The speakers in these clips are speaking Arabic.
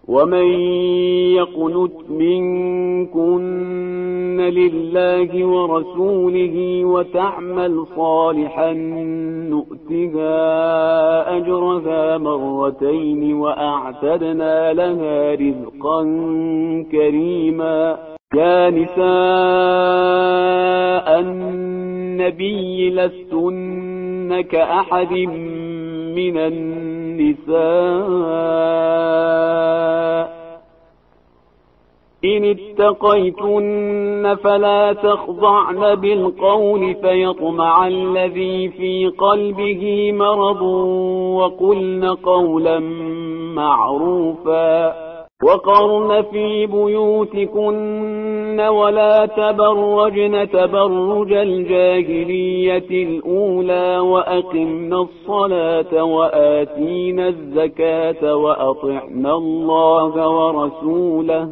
ومن يقنت منكن لله ورسوله وتعمل صالحا نؤتها أجرها مرتين وأعتدنا لها رزقا كريما. يا نساء النبي لستن كأحد من النساء إن اتقيتن فلا تخضعن بالقول فيطمع الذي في قلبه مرض وقلن قولا معروفا. وقرن في بيوتكن ولا تبرجن تبرج الجاهلية الأولى وأقمن الصلاة وآتينا الزكاة وأطعنا الله ورسوله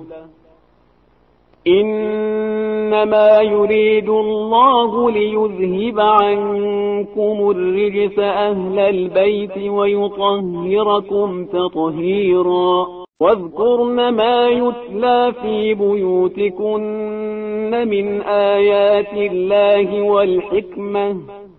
إنما يريد الله ليذهب عنكم الرجس أهل البيت ويطهركم تطهيرا. واذكرن ما يتلى في بيوتكن من آيات الله والحكمة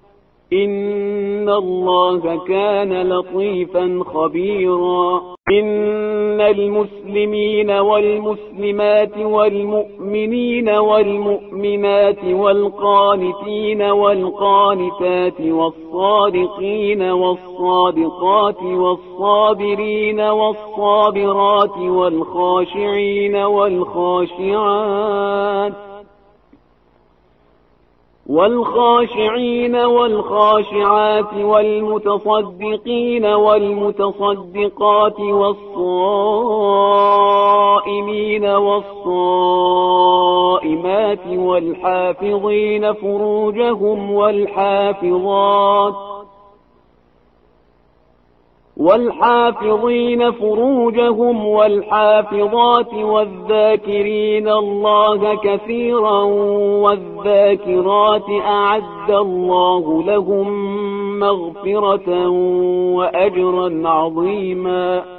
إن الله كان لطيفا خبيرا. إن المسلمين والمسلمات والمؤمنين والمؤمنات والقانتين والقانتات والصادقين والصادقات والصابرين والصابرات والخاشعين والخاشعات والمتصدقين والمتصدقات والصائمين والصائمات والحافظين فروجهم والحافظات والذاكرين الله كثيرا والذاكرات أعد الله لهم مغفرة وأجرا عظيما.